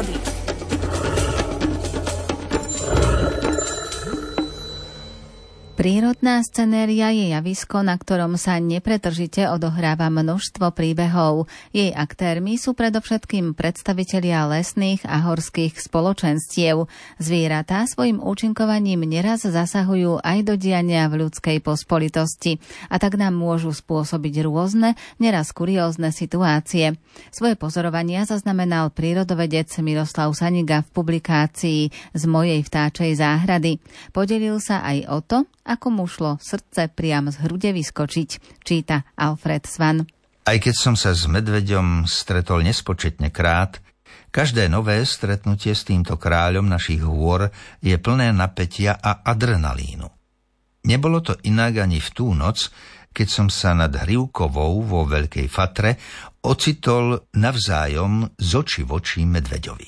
prírody. Prírodná scenéria je javisko, na ktorom sa nepretržite odohráva množstvo príbehov. Jej aktérmi sú predovšetkým predstavitelia lesných a horských spoločenstiev. Zvieratá svojim účinkovaním neraz zasahujú aj do diania v ľudskej pospolitosti a tak nám môžu spôsobiť rôzne, neraz kuriózne situácie. Svoje pozorovania zaznamenal prírodovedec Miroslav Saniga v publikácii Z mojej vtáčej záhrady. Podelil sa aj o to, ako mu šlo srdce priam z hrude vyskočiť, číta Alfred Svan. Aj keď som sa s medveďom stretol nespočetne krát, každé nové stretnutie s týmto kráľom našich hôr je plné napätia a adrenalínu. Nebolo to inak ani v tú noc, keď som sa nad Hrivkovou vo Veľkej Fatre ocitol navzájom z očí v oči medveďovi.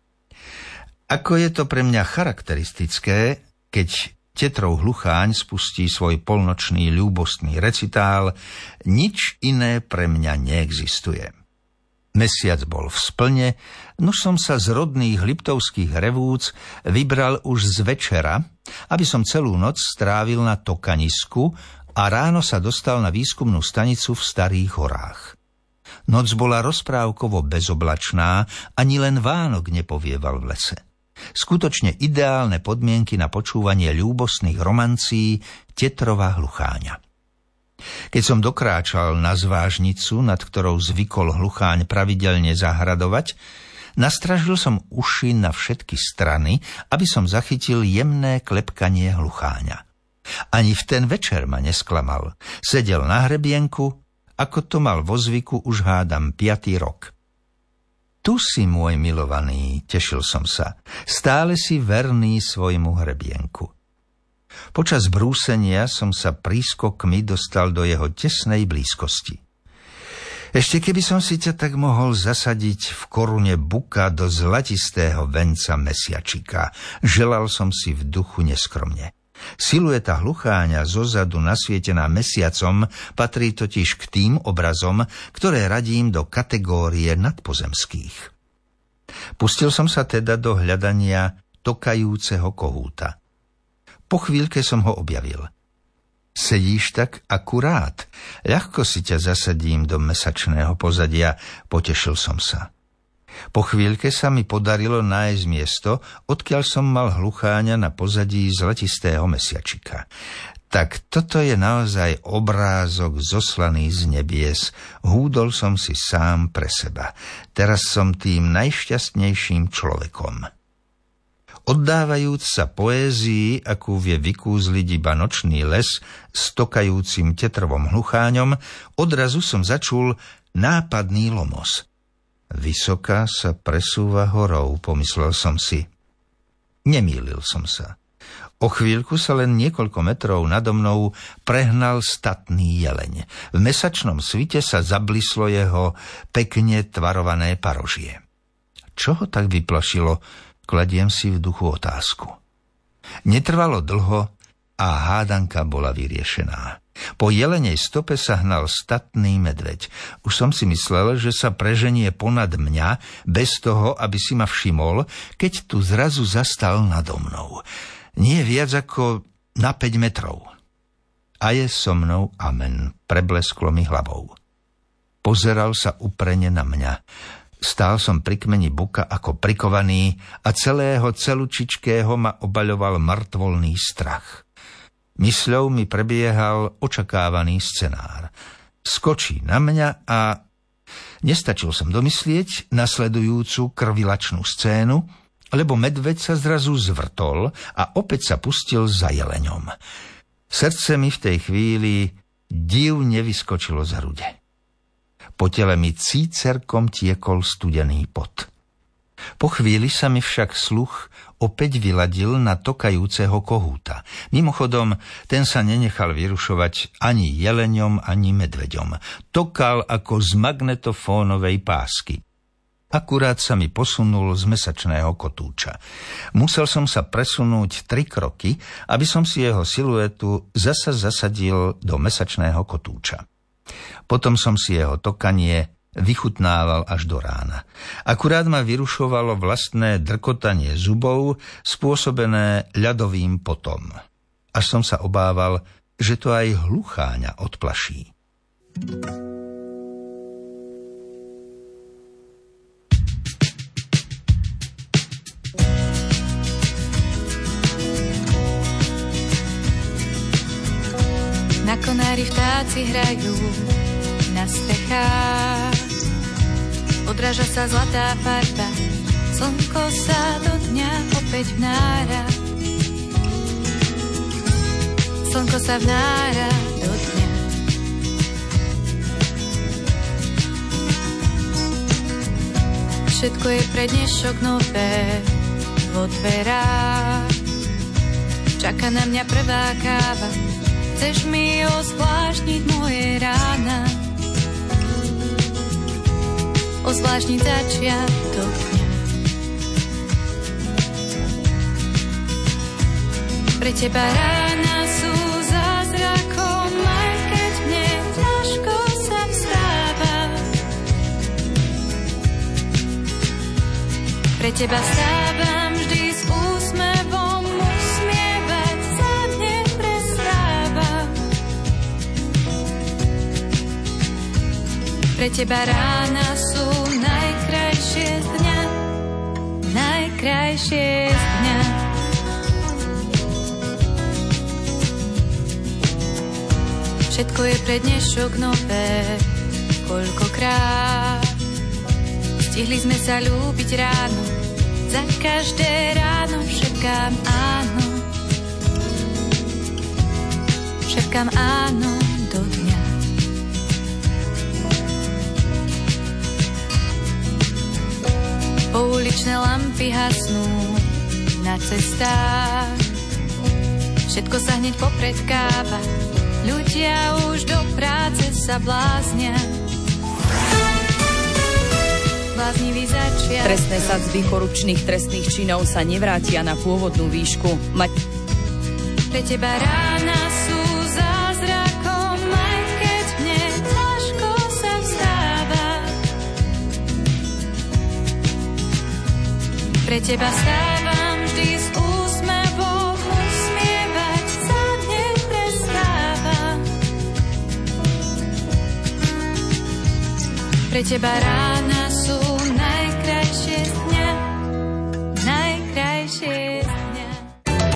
Ako je to pre mňa charakteristické, keď Tetrov hlucháň spustí svoj polnočný ľúbostný recitál, nič iné pre mňa neexistuje. Mesiac bol v splne, nuž som sa z rodných liptovských revúc vybral už z večera, aby som celú noc strávil na tokanisku a ráno sa dostal na výskumnú stanicu v Starých horách. Noc bola rozprávkovo bezoblačná, ani len Vánok nepovieval v lese. Skutočne ideálne podmienky na počúvanie ľúbostných romancií Tetrova hlucháňa. Keď som dokráčal na zvážnicu, nad ktorou zvykol hlucháň pravidelne zahradovať, nastražil som uši na všetky strany, aby som zachytil jemné klepkanie hlucháňa. Ani v ten večer ma nesklamal. Sedel na hrebienku, ako to mal vo zvyku už hádam 5. rok. Tu si, môj milovaný, tešil som sa. Stále si verný svojmu hrebienku. Počas brúsenia som sa prískokmi dostal do jeho tesnej blízkosti. Ešte keby som si ťa tak mohol zasadiť v korune buka do zlatistého venca mesiačika, želal som si v duchu neskromne. Silueta hlucháňa zozadu nasvietená mesiacom patrí totiž k tým obrazom, ktoré radím do kategórie nadpozemských. Pustil som sa teda do hľadania tokajúceho kohúta. Po chvíľke som ho objavil. Sedíš tak akurát, ľahko si ťa zasadím do mesačného pozadia, potešil som sa. Po chvíľke sa mi podarilo nájsť miesto, odkiaľ som mal hlucháňa na pozadí zlatistého mesiačika. Tak toto je naozaj obrázok zoslaný z nebies. Húdol som si sám pre seba. Teraz som tým najšťastnejším človekom. Oddávajúc sa poézii, akú vie vykúzliť iba nočný les s tokajúcim Tetrovom hlucháňom, odrazu som začul nápadný lomos. Vysoká sa presúva horou, pomyslel som si. Nemýlil som sa. O chvíľku sa len niekoľko metrov nado mnou prehnal statný jeleň. V mesačnom svite sa zablislo jeho pekne tvarované parožie. Čo ho tak vyplašilo, kladiem si v duchu otázku. Netrvalo dlho a hádanka bola vyriešená. Po jelenej stope sa hnal statný medveď. Už som si myslel, že sa preženie ponad mňa, bez toho, aby si ma všimol, keď tu zrazu zastal nado mnou. Nie viac ako na 5 metrov. A je so mnou amen, preblesklo mi hlavou. Pozeral sa uprene na mňa. Stál som pri kmeni buka ako prikovaný a celého celučičkého ma obaľoval mŕtvolný strach. Mysľou mi prebiehal očakávaný scenár. Skočí na mňa a nestačil som domyslieť nasledujúcu krvilačnú scénu, lebo medveď sa zrazu zvrtol a opäť sa pustil za jeleňom. Srdce mi v tej chvíli divne vyskočilo z hrude. Po tele mi cícerkom tiekol studený pot. Po chvíli sa mi však sluch opäť vyladil na tokajúceho kohúta. Mimochodom, ten sa nenechal vyrušovať ani jeleňom, ani medveďom. Tokal ako z magnetofónovej pásky. Akurát sa mi posunul z mesačného kotúča. Musel som sa presunúť 3 kroky, aby som si jeho siluetu zasa zasadil do mesačného kotúča. Potom som si jeho tokanie vychutnával až do rána. Akurát ma vyrušovalo vlastné drkotanie zubov, spôsobené ľadovým potom. Až som sa obával, že to aj hlucháňa odplaší. Na konári vtáci hrajú na strechách, odráža sa zlatá farba, slnko sa do dňa opäť vnára. Slnko sa vnára do dňa. Všetko je pre dnešok nové vo dverách. Čaká na mňa prvá káva, chceš mi ozvláštniť moje rána, ozvláštniť začiatok dňa. Pre teba rána sú zázrakom, aj keď mne ťažko sa vstáva. Pre teba vstávam vždy s úsmevom, usmievať sa neprestáva. Pre teba rána sú najkrajšie z dňa, najkrajšie z dňa. Všetko je pre dnešok nové, koľkokrát stihli sme sa ľúbiť ráno, za každé ráno šepkám áno, šepkám áno do dňa. Pouličné lampy hasnú na cestách, všetko sa hneď popredkáva, ľudia už do práce sa bláznia. Bláznivý začiatok. Trestné sadzby korupčných trestných činov sa nevrátia na pôvodnú výšku. Pre teba rána sú zázrakom, aj keď mne ťažko sa vstáva. Pre teba vstávam vždy s úsmevom, usmievať sa neprestáva. Pre teba rána